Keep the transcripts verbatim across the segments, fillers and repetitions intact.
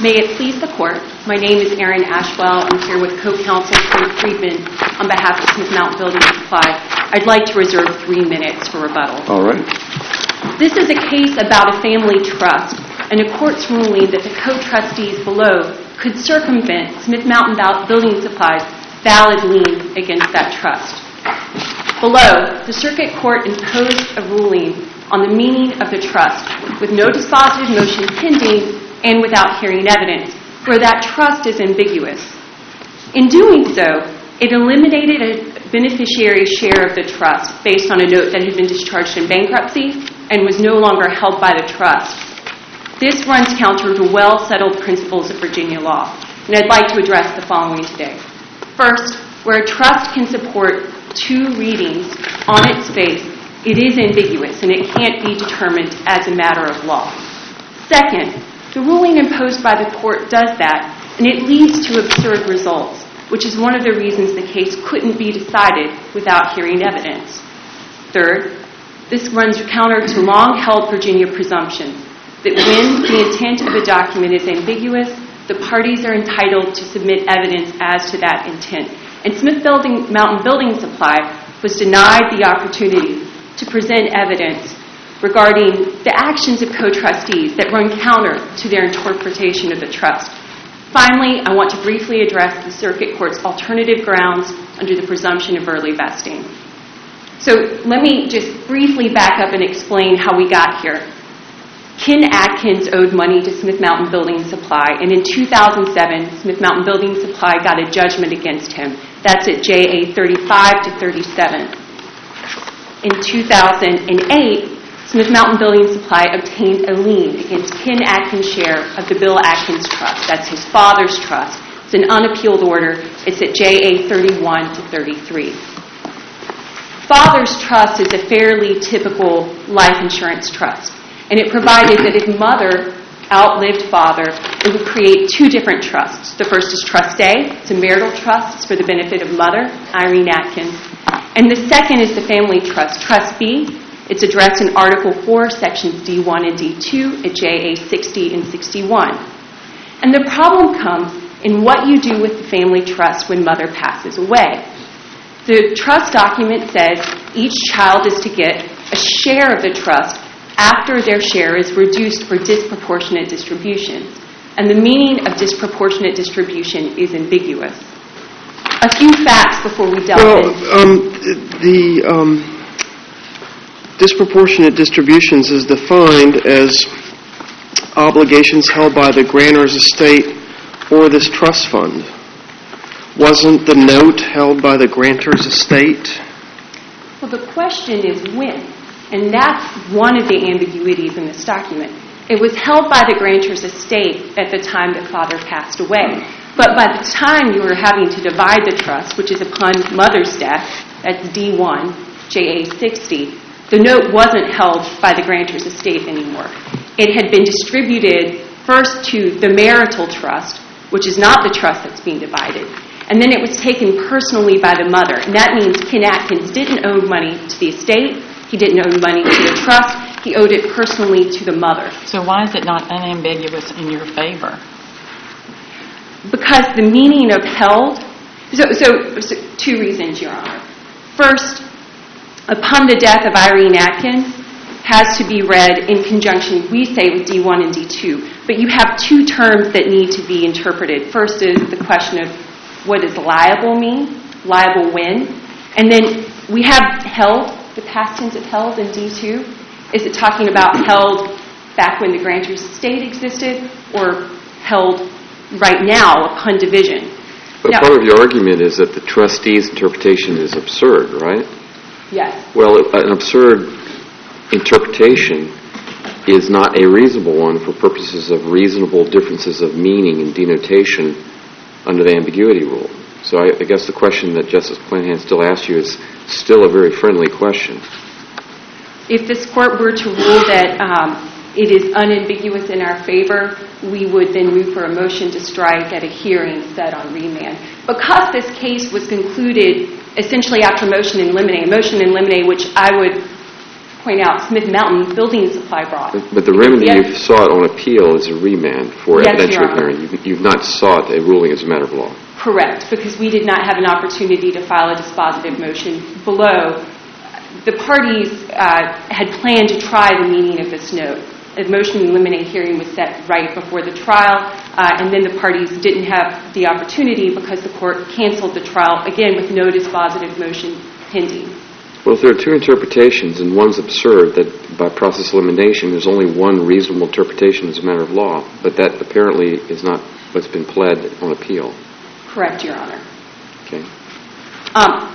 May it please the Court, my name is Erin Ashwell. I'm here with co-counsel Kurt Friedman on behalf of Smith Mountain Building Supply. I'd like to reserve three minutes for rebuttal. All right. This is a case about a family trust and a court's ruling that the co-trustees below could circumvent Smith Mountain Building Supply's valid lien against that trust. Below, the Circuit Court imposed a ruling on the meaning of the trust with no dispositive motion pending and without hearing evidence, where that trust is ambiguous. In doing so, it eliminated a beneficiary's share of the trust based on a note that had been discharged in bankruptcy and was no longer held by the trust. This runs counter to well-settled principles of Virginia law, and I'd like to address the following today. First, where a trust can support two readings on its face, it is ambiguous and it can't be determined as a matter of law. Second, the ruling imposed by the court does that, and it leads to absurd results, which is one of the reasons the case couldn't be decided without hearing evidence. Third, this runs counter to long-held Virginia presumptions that when the intent of a document is ambiguous, the parties are entitled to submit evidence as to that intent. And Smith Building, Mountain Building Supply was denied the opportunity to present evidence regarding the actions of co-trustees that run counter to their interpretation of the trust. Finally, I want to briefly address the Circuit Court's alternative grounds under the presumption of early vesting. So let me just briefly back up and explain how we got here. Ken Atkins owed money to Smith Mountain Building Supply, and in two thousand seven, Smith Mountain Building Supply got a judgment against him. That's at J A thirty-five to thirty-seven. In two thousand eight, Smith Mountain Building Supply obtained a lien against Ken Atkins' share of the Bill Atkins Trust. That's his father's trust. It's an unappealed order. It's at J A thirty-one to thirty-three. Father's trust is a fairly typical life insurance trust, and it provided that if mother outlived father, it would create two different trusts. The first is Trust A. It's a marital trust. It's for the benefit of mother, Irene Atkins. And the second is the family trust, Trust B. It's addressed in Article four, Sections D one and D two at J A sixty and sixty-one. And the problem comes in what you do with the family trust when mother passes away. The trust document says each child is to get a share of the trust after their share is reduced for disproportionate distributions. And the meaning of disproportionate distribution is ambiguous. A few facts before we delve well, in. Well, um, the um, disproportionate distributions is defined as obligations held by the grantor's estate or this trust fund. Wasn't the note held by the grantor's estate? Well, the question is when. And that's one of the ambiguities in this document. It was held by the grantor's estate at the time that father passed away. But by the time you were having to divide the trust, which is upon mother's death, that's D one, J A sixty, the note wasn't held by the grantor's estate anymore. It had been distributed first to the marital trust, which is not the trust that's being divided, and then it was taken personally by the mother. And that means Ken Atkins didn't owe money to the estate. He didn't owe money to the trust. He owed it personally to the mother. So why is it not unambiguous in your favor? Because the meaning of held, so, so, so two reasons, Your Honor. First, upon the death of Irene Atkins has to be read in conjunction, we say, with D one and D two. But you have two terms that need to be interpreted. First is the question of what does liable mean, liable when. And then we have held, the past tense of held in D two. Is it talking about held back when the grantor's estate existed or held right now upon division? But now, part of your argument is that the trustee's interpretation is absurd, right? Yes. Well, an absurd interpretation is not a reasonable one for purposes of reasonable differences of meaning and denotation under the ambiguity rule. So I, I guess the question that Justice Clanahan still asked you is still a very friendly question. If this court were to rule that um, it is unambiguous in our favor, we would then move for a motion to strike at a hearing set on remand. Because this case was concluded essentially after motion in limine, motion in limine which I would point out, Smith Mountain Building Supply brought. But the remedy Yes. you've sought on appeal is a remand for Yes, Your evidentiary Honor. hearing. You've- You've not sought a ruling as a matter of law. Correct, because we did not have an opportunity to file a dispositive motion below. The parties uh, had planned to try the meaning of this note. A motion to eliminate hearing was set right before the trial, uh, and then the parties didn't have the opportunity because the court canceled the trial, again, with no dispositive motion pending. Well, if there are two interpretations and one's absurd, that by process elimination there's only one reasonable interpretation as a matter of law, but that apparently is not what's been pled on appeal. Correct, Your Honor. Okay. Um,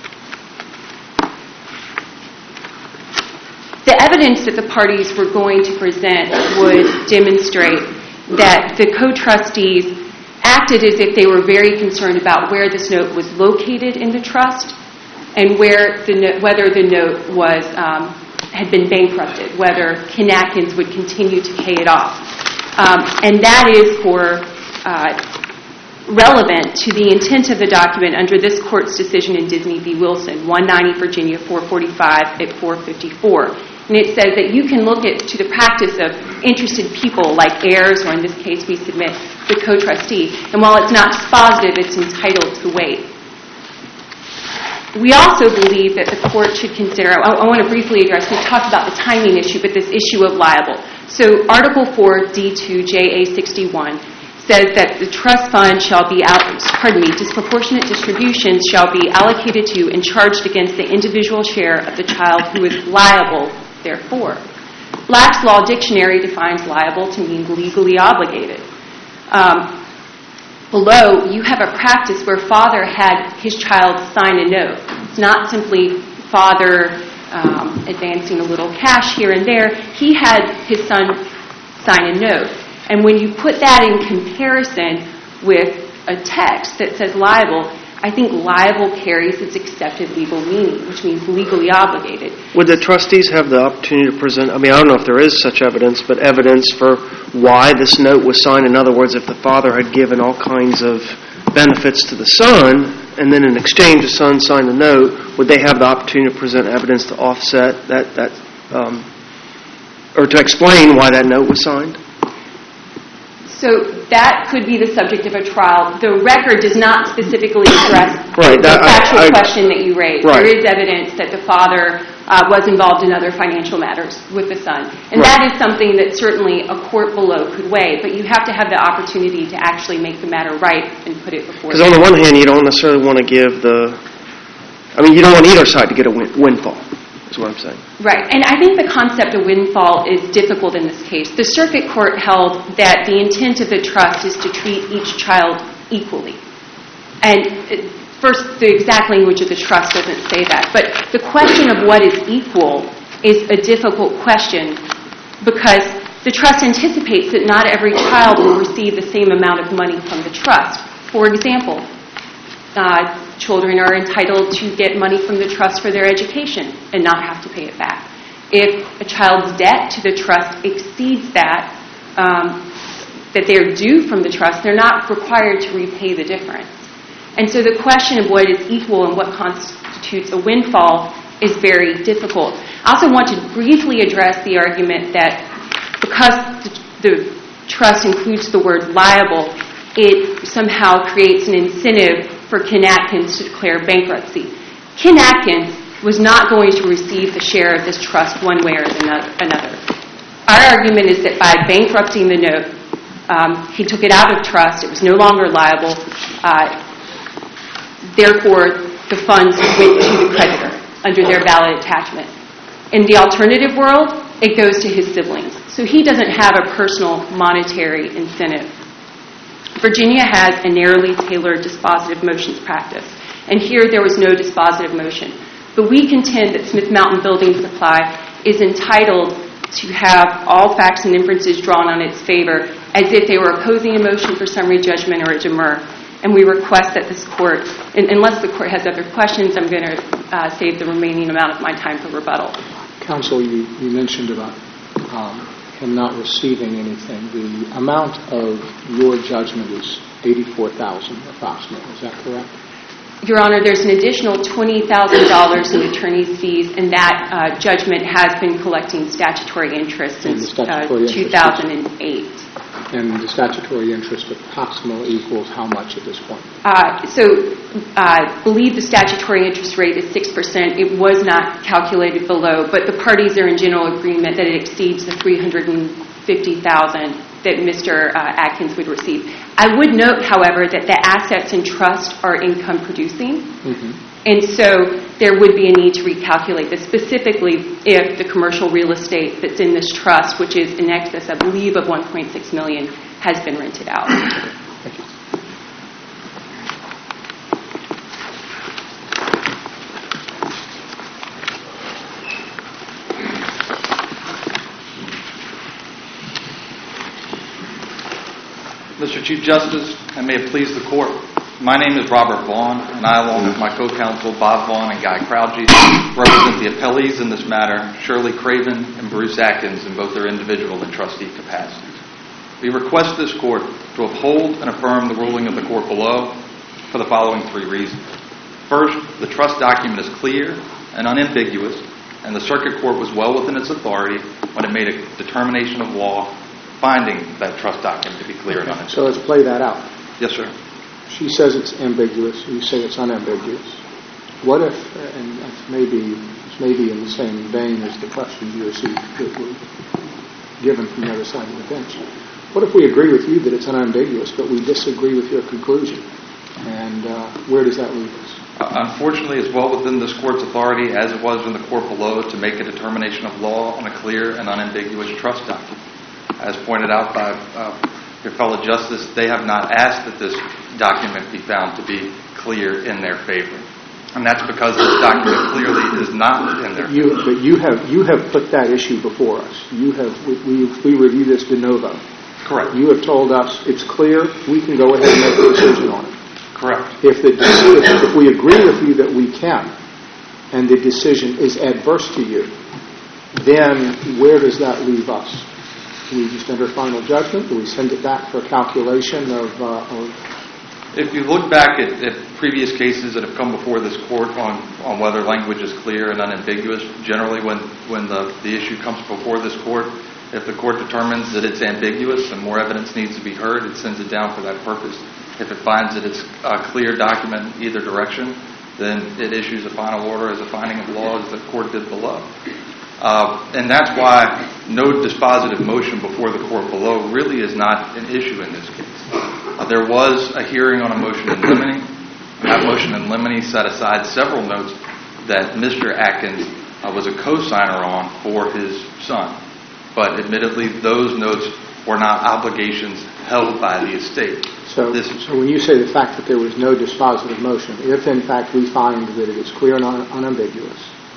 the evidence that the parties were going to present would demonstrate that the co-trustees acted as if they were very concerned about where this note was located in the trust and where the no- whether the note was um, had been bankrupted, whether Ken Atkins would continue to pay it off. Um, and that is for uh, relevant to the intent of the document under this court's decision in Disney v. Wilson, one ninety Virginia four forty-five at four fifty-four. And it says that you can look at to the practice of interested people like heirs, or in this case we submit the co-trustee, and while it's not dispositive, it's entitled to weight. We also believe that the court should consider, I, I want to briefly address, we talked about the timing issue, but this issue of liable. So Article four, D two, J A sixty-one says that the trust fund shall be out, pardon me, disproportionate distributions shall be allocated to and charged against the individual share of the child who is liable, therefore. Black's Law Dictionary defines liable to mean legally obligated. Um, below, you have a practice where father had his child sign a note. It's not simply father um, advancing a little cash here and there. He had his son sign a note. And when you put that in comparison with a text that says liable, I think liable carries its accepted legal meaning, which means legally obligated. Would the trustees have the opportunity to present, I mean, I don't know if there is such evidence, but evidence for why this note was signed? In other words, if the father had given all kinds of benefits to the son, and then in exchange the son signed a note, would they have the opportunity to present evidence to offset that, that um, or to explain why that note was signed? So that could be the subject of a trial. The record does not specifically address Right, the that- I- factual I- question that you raised. Right. There is evidence that the father uh, was involved in other financial matters with the son. And Right. that is something that certainly a court below could weigh, but you have to have the opportunity to actually make the matter right and put it before Because on the one hand, you don't necessarily want to give the, I mean, you don't want either side to get a win- windfall, is what I'm saying. Right, and I think the concept of windfall is difficult in this case. The circuit court held that the intent of the trust is to treat each child equally. And it, first, the exact language of the trust doesn't say that, but the question of what is equal is a difficult question because the trust anticipates that not every child will receive the same amount of money from the trust. For example, Uh, children are entitled to get money from the trust for their education and not have to pay it back. If a child's debt to the trust exceeds that, um, that they're due from the trust, they're not required to repay the difference. And so the question of what is equal and what constitutes a windfall is very difficult. I also want to briefly address the argument that because the, the trust includes the word liable, it somehow creates an incentive for Ken Atkins to declare bankruptcy. Ken Atkins was not going to receive the share of this trust one way or another. Our argument is that by bankrupting the note, um, he took it out of trust, it was no longer liable, uh, therefore the funds went to the creditor under their valid attachment. In the alternative world, it goes to his siblings. So he doesn't have a personal monetary incentive. Virginia has a narrowly tailored dispositive motions practice, and here there was no dispositive motion. But we contend that Smith Mountain Building Supply is entitled to have all facts and inferences drawn on its favor as if they were opposing a motion for summary judgment or a demur. And we request that this court, and unless the court has other questions, I'm going to uh, save the remaining amount of my time for rebuttal. Counsel, you, you mentioned about um, him not receiving anything. The amount of your judgment is eighty-four thousand dollars approximately. Is that correct? Your Honor, there's an additional twenty thousand dollars in attorney's fees, and that uh, judgment has been collecting statutory interest And the since uh, statutory interest two thousand eight. And the statutory interest approximately equals how much at this point? Uh, so I believe the statutory interest rate is six percent. It was not calculated below, but the parties are in general agreement that it exceeds the three hundred fifty thousand dollars that Mister Uh, Atkins would receive. I would note, however, that the assets in trust are income producing, Mm-hmm. and so there would be a need to recalculate this, specifically if the commercial real estate that's in this trust, which is in excess, I believe, of one point six million dollars, has been rented out. Thank you. Mister Chief Justice, and may it please the Court, my name is Robert Vaughn, and I, along with my co-counsel Bob Vaughn and Guy Crouchy, represent the appellees in this matter, Shirley Craven and Bruce Atkins, in both their individual and trustee capacities. We request this Court to uphold and affirm the ruling of the Court below for the following three reasons. First, the trust document is clear and unambiguous, and the Circuit Court was well within its authority when it made a determination of law finding that trust document to be clear and unambiguous. So let's play that out. Yes, sir. She says it's ambiguous. You say it's unambiguous. What if, and that's maybe, it's maybe in the same vein as the questions you received that were given from the other side of the bench. What if we agree with you that it's unambiguous, but we disagree with your conclusion? And uh, where does that leave us? Uh, unfortunately, it's well within this Court's authority, as it was in the Court below, to make a determination of law on a clear and unambiguous trust document. As pointed out by uh, your fellow justice, they have not asked that this document be found to be clear in their favor. And that's because this document clearly is not in their favor. You, but you have you have put that issue before us. You have we, we, we review this de novo. Correct. You have told us it's clear. We can go ahead and make a decision on it. Correct. If the if we agree with you that we can, and the decision is adverse to you, then where does that leave us? Do we just enter final judgment? Do we send it back for a calculation of? Uh, of If you look back at, at previous cases that have come before this Court on, on whether language is clear and unambiguous, generally when, when the, the issue comes before this Court, if the Court determines that it's ambiguous and more evidence needs to be heard, it sends it down for that purpose. If it finds that it's a clear document in either direction, then it issues a final order as a finding of law as the Court did below. Uh, and that's why no dispositive motion before the Court below really is not an issue in this case. Uh, there was a hearing on a motion in limine. That motion in limine set aside several notes that Mister Atkins uh, was a co-signer on for his son. But admittedly, those notes were not obligations held by the estate. So, This, so when you say the fact that there was no dispositive motion, if in fact we find that it is clear and un- unambiguous,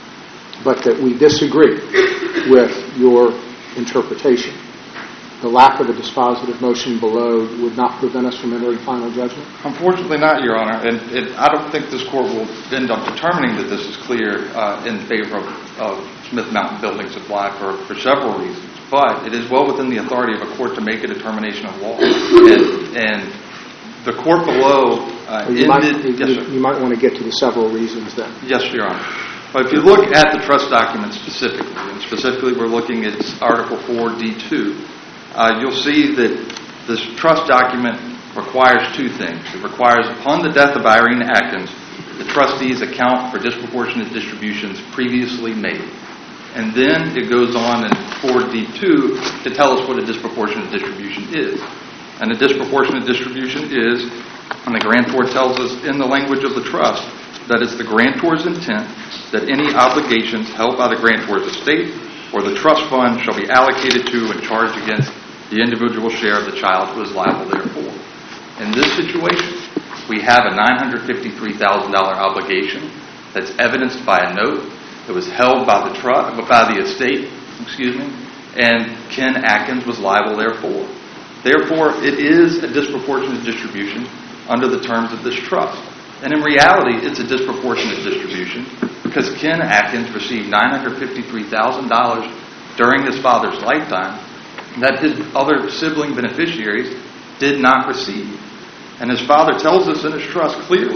but that we disagree with your interpretation, the lack of a dispositive motion below would not prevent us from entering final judgment? Unfortunately not, Your Honor. And it, I don't think this Court will end up determining that this is clear uh, in favor of, of Smith Mountain Building Supply for, for several reasons. But it is well within the authority of a court to make a determination of law. And, and the Court below uh, you, ended... might, yes, you, sir. you might want to get to the several reasons then. Yes, Your Honor. But if you look at the trust document specifically, and specifically we're looking at Article four D two, uh, you'll see that this trust document requires two things. It requires, upon the death of Irene Atkins, the trustees account for disproportionate distributions previously made. And then it goes on in four D two to tell us what a disproportionate distribution is. And a disproportionate distribution is, and the grantor tells us in the language of the trust, that it's the grantor's intent that any obligations held by the grantor's estate or the trust fund shall be allocated to and charged against the individual share of the child who is liable therefor. In this situation, we have a nine hundred fifty-three thousand dollars obligation that's evidenced by a note that was held by the trust, by the estate, excuse me, and Ken Atkins was liable therefor. Therefore, it is a disproportionate distribution under the terms of this trust. And in reality, it's a disproportionate distribution because Ken Atkins received nine hundred fifty-three thousand dollars during his father's lifetime that his other sibling beneficiaries did not receive. And his father tells us in his trust clearly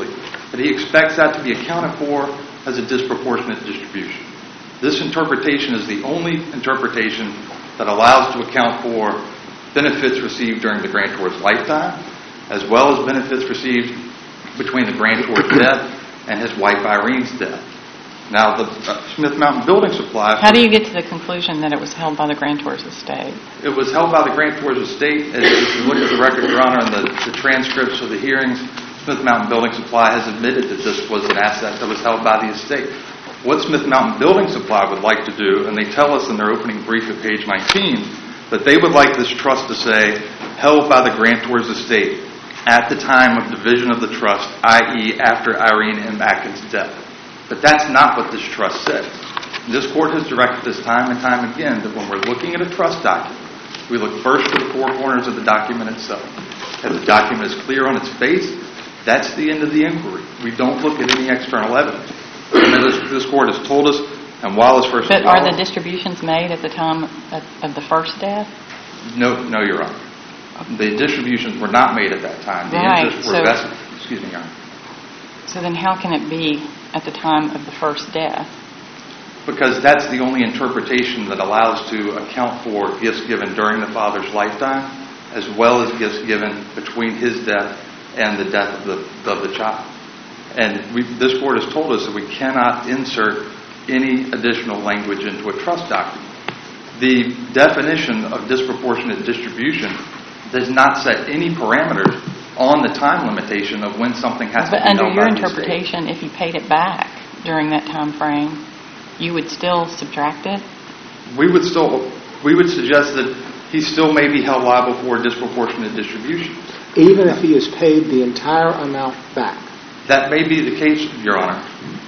but he expects that to be accounted for as a disproportionate distribution. This interpretation is the only interpretation that allows to account for benefits received during the grantor's lifetime, as well as benefits received between the grantor's death and his wife Irene's death. Now, the uh, Smith Mountain Building Supply... How do you get to the conclusion that it was held by the grantor's estate? It was held by the grantor's estate. As if you look at the record, Your Honor, and the, the transcripts of the hearings, Smith Mountain Building Supply has admitted that this was an asset that was held by the estate. What Smith Mountain Building Supply would like to do, and they tell us in their opening brief at page nineteen, that they would like this trust to say, held by the grantor's estate at the time of division of the trust, that is after Irene M. Atkins' death. But that's not what this trust says. This Court has directed us time and time again that when we're looking at a trust document, we look first to the four corners of the document itself. If the document is clear on its face, that's the end of the inquiry. We don't look at any external evidence. And this, this Court has told us, and Wallace versus But Wallace... are the distributions made at the time of, of the first death? No, no, Your Honor. The distributions were not made at that time. The Right, interests were so- vested. Excuse me, Your Honor. So then how can it be at the time of the first death? Because that's the only interpretation that allows to account for gifts given during the father's lifetime, as well as gifts given between his death and the death of the of the child. And we, this Court has told us that we cannot insert any additional language into a trust document. The definition of disproportionate distribution does not set any parameters on the time limitation of when something has But to be under held your by the estate. interpretation, if you paid it back during that time frame, you would still subtract it? We would still, we would suggest that he still may be held liable for disproportionate distribution. Even if he has paid the entire amount back. That may be the case, Your Honor.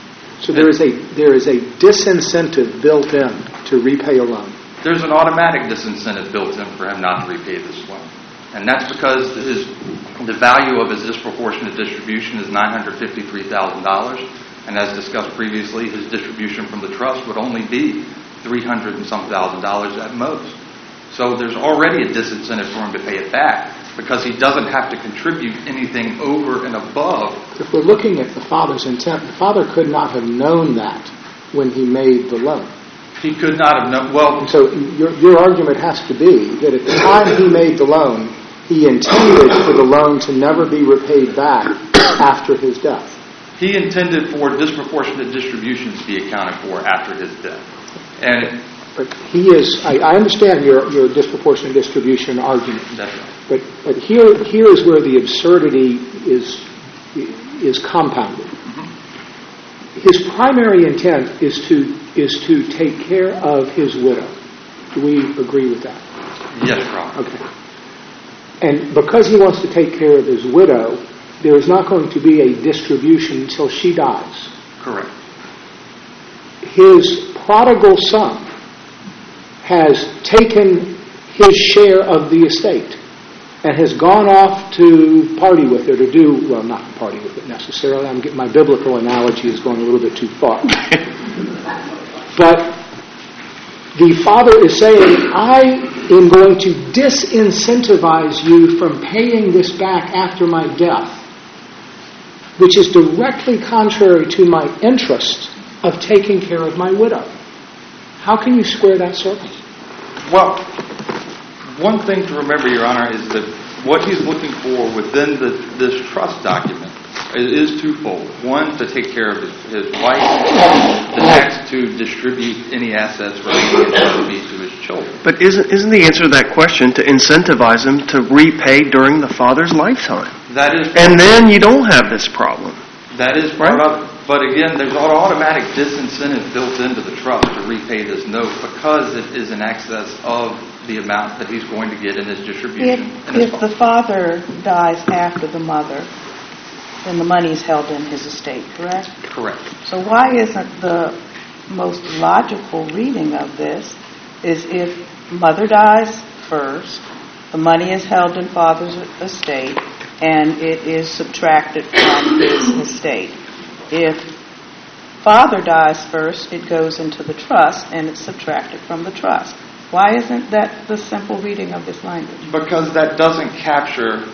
So there is a there is a disincentive built in to repay a loan. There's an automatic disincentive built in for him not to repay this loan. And that's because his, the value of his disproportionate distribution is nine hundred fifty-three thousand dollars. And as discussed previously, his distribution from the trust would only be three hundred and some thousand dollars at most. So there's already a disincentive for him to pay it back because he doesn't have to contribute anything over and above. If we're looking at the father's intent, the father could not have known that when he made the loan. He could not have known. Well, And so your, your argument has to be that at the time he made the loan, he intended for the loan to never be repaid back after his death. he intended for disproportionate distributions to be accounted for after his death. And But he is, I, I understand your, your disproportionate distribution argument. that's right. But but here here is where the absurdity is is compounded. Mm-hmm. His primary intent is to is to take care of his widow. Do we agree with that? Yes, Robert. Okay. And because he wants to take care of his widow, there is not going to be a distribution until she dies. Correct. His prodigal son has taken his share of the estate and has gone off to party with it, or do, well, not party with it necessarily. I'm getting, my biblical analogy is going a little bit too far. But the father is saying, I am going to disincentivize you from paying this back after my death, which is directly contrary to my interest of taking care of my widow. How can you square that circle? Well, one thing to remember, Your Honor, is that what he's looking for within the, this trust document is, is twofold. One, to take care of his, his wife. The next, to distribute any assets relating to be to his children. But isn't isn't the answer to that question to incentivize him to repay during the father's lifetime? That is, And then you don't have this problem. that is part of it. But again, there's an automatic disincentive built into the trust to repay this note because it is in excess of the amount that he's going to get in his distribution. If, in his if the father dies after the mother, then the money is held in his estate, correct? Correct. So why isn't the most logical reading of this is if mother dies first, the money is held in father's estate, and it is subtracted from his estate. If father dies first, it goes into the trust, and it's subtracted from the trust. Why isn't that the simple reading of this language? Because that doesn't capture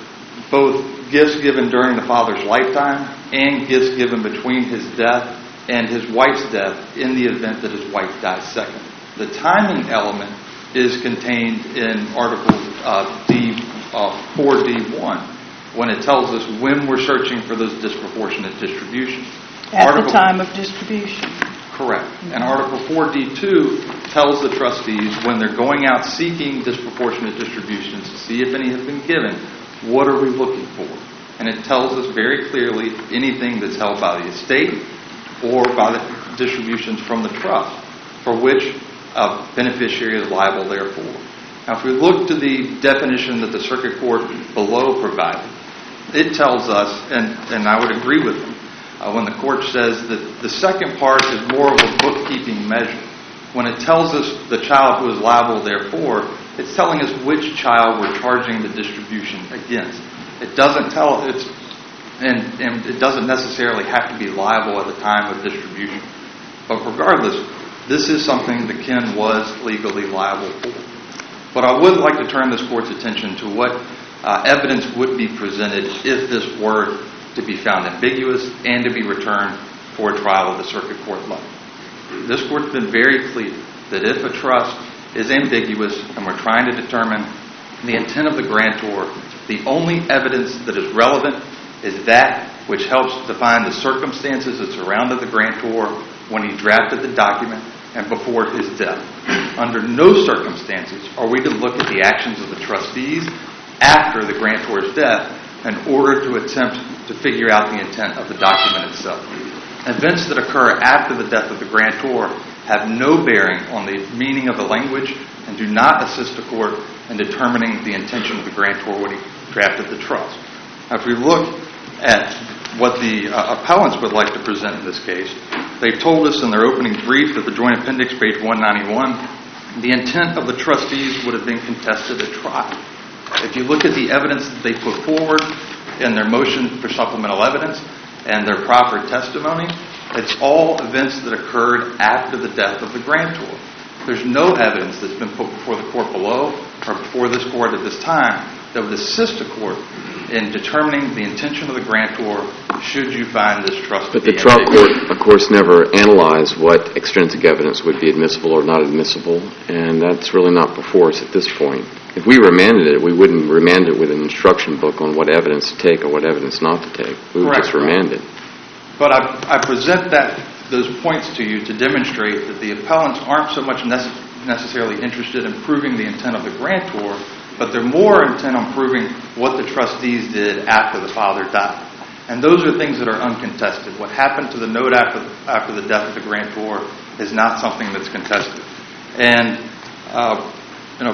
both gifts given during the father's lifetime and gifts given between his death and his wife's death in the event that his wife dies second. The timing element is contained in Article uh, D, uh, four D one, when it tells us when we're searching for those disproportionate distributions. At Article, the time of distribution. Correct. And Article four D two tells the trustees when they're going out seeking disproportionate distributions to see if any have been given, what are we looking for? And it tells us very clearly anything that's held by the estate or by the distributions from the trust for which a beneficiary is liable therefore. Now, if we look to the definition that the circuit court below provided, it tells us, and, and I would agree with them, uh, when the court says that the second part is more of a bookkeeping measure. When it tells us the child who is liable therefore, it's telling us which child we're charging the distribution against. It doesn't tell, it's, and, and it doesn't necessarily have to be liable at the time of distribution. But regardless, this is something that Ken was legally liable for. But I would like to turn this court's attention to what uh, evidence would be presented if this were to be found ambiguous and to be returned for a trial at the circuit court level. This court's been very clear that if a trust is ambiguous and we're trying to determine the intent of the grantor, the only evidence that is relevant is that which helps define the circumstances that surrounded the grantor when he drafted the document and before his death. Under no circumstances are we to look at the actions of the trustees after the grantor's death in order to attempt to figure out the intent of the document itself. Events that occur after the death of the grantor have no bearing on the meaning of the language and do not assist the court in determining the intention of the grantor when he drafted the trust. Now, if we look at what the uh, appellants would like to present in this case, they told us in their opening brief at the Joint Appendix, page one ninety-one, the intent of the trustees would have been contested at trial. If you look at the evidence that they put forward in their motion for supplemental evidence and their proffered testimony, it's all events that occurred after the death of the grantor. There's no evidence that's been put before the court below or before this court at this time that would assist the court in determining the intention of the grantor should you find this trust to But be the trial ambiguous. court, of course, never analyzed what extrinsic evidence would be admissible or not admissible, and that's really not before us at this point. If we remanded it, we wouldn't remand it with an instruction book on what evidence to take or what evidence not to take. We would Correct. just remand it. But I, I present that those points to you to demonstrate that the appellants aren't so much nece- necessarily interested in proving the intent of the grantor, but they're more intent on proving what the trustees did after the father died. And those are things that are uncontested. What happened to the note after after the death of the grantor is not something that's contested. And uh, you know,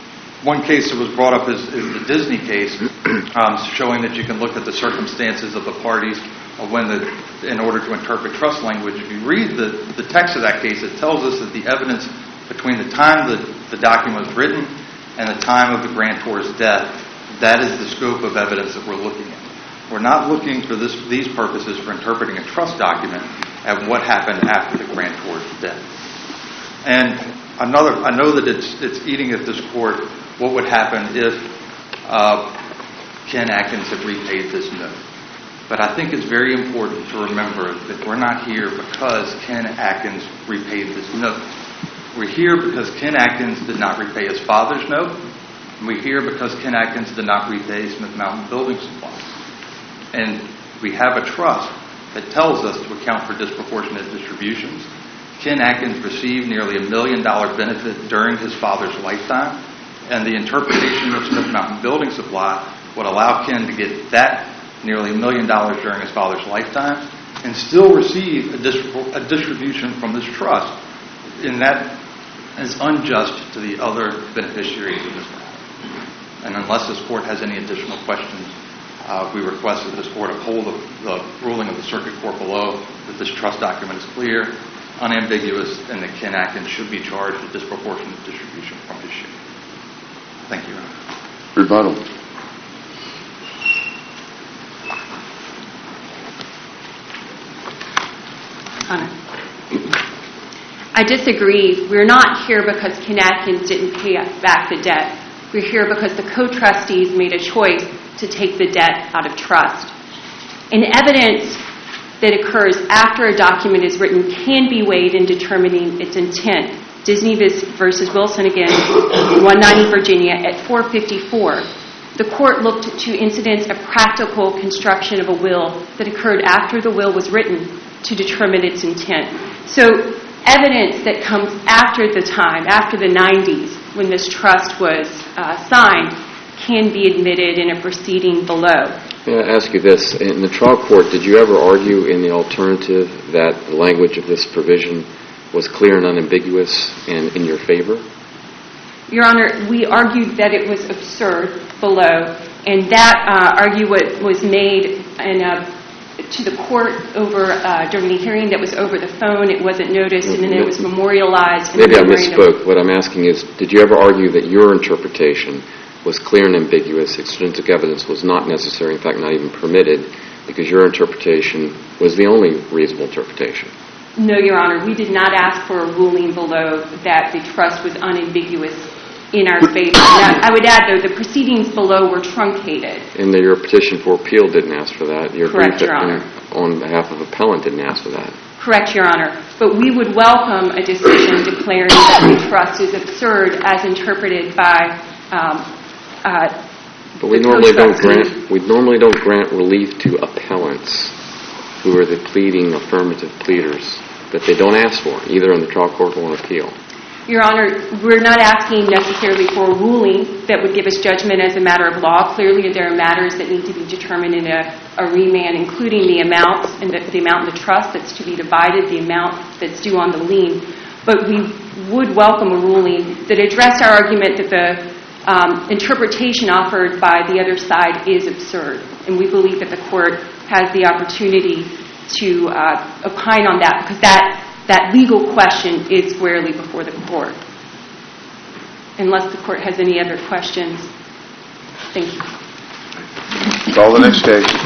one case that was brought up is, is the Disney case, um, showing that you can look at the circumstances of the parties of when the in order to interpret trust language. If you read the, the text of that case, it tells us that the evidence between the time that the document was written and the time of the grantor's death, that is the scope of evidence that we're looking at. We're not looking for this, these purposes for interpreting a trust document at what happened after the grantor's death. And another, I know that it's it's eating at this court what would happen if uh, Ken Atkins had repaid this note. But I think it's very important to remember that we're not here because Ken Atkins repaid this note. We're here because Ken Atkins did not repay his father's note. And we're here because Ken Atkins did not repay Smith Mountain Building Supplies. And we have a trust that tells us to account for disproportionate distributions. Ken Atkins received nearly a million dollar benefit during his father's lifetime, and the interpretation of Smith Mountain Building Supply would allow Ken to get that nearly a million dollars during his father's lifetime and still receive a, distrib- a distribution from this trust. And that is unjust to the other beneficiaries in this matter. And unless this court has any additional questions, uh, we request that this court uphold the, the ruling of the circuit court below that this trust document is clear, unambiguous, and that Ken Atkins should be charged with disproportionate distribution from his share. Thank you, Your Honor. Rebuttal. Honor. I disagree. We're not here because Ken Atkins didn't pay us back the debt. We're here because the co-trustees made a choice to to take the debt out of trust. And evidence that occurs after a document is written can be weighed in determining its intent. Disney versus Wilson again, one ninety Virginia at four fifty-four. The court looked to incidents of practical construction of a will that occurred after the will was written to determine its intent. So evidence that comes after the time, after the nineties, when this trust was uh, signed, can be admitted in a proceeding below. May I ask you this? In the trial court, did you ever argue in the alternative that the language of this provision was clear and unambiguous and in your favor? Your Honor, we argued that it was absurd below, and that uh, argument was made in a, to the court over uh, during the hearing that was over the phone. It wasn't noticed, and then it was memorialized. Maybe I misspoke. What I'm asking is, did you ever argue that your interpretation was clear and ambiguous, extrinsic evidence was not necessary, in fact not even permitted, because your interpretation was the only reasonable interpretation? No, Your Honor. We did not ask for a ruling below that the trust was unambiguous in our favor. Now, I would add, though, the proceedings below were truncated. And the, your petition for appeal didn't ask for that. Your Correct, brief Your Honor. on behalf of appellant didn't ask for that. Correct, Your Honor. But we would welcome a decision declaring that the trust is absurd as interpreted by um, uh, But we the normally don't co-trustee. grant we normally don't grant relief to appellants who are the pleading affirmative pleaders that they don't ask for, either in the trial court or on appeal. Your Honor, we're not asking necessarily for a ruling that would give us judgment as a matter of law. Clearly, there are matters that need to be determined in a, a remand, including the amount and the, the amount in the trust that's to be divided, the amount that's due on the lien. But we would welcome a ruling that addressed our argument that the um, interpretation offered by the other side is absurd, and we believe that the court has the opportunity to uh, opine on that, because that that legal question is squarely before the court. Unless the court has any other questions. Thank you. Call the next case.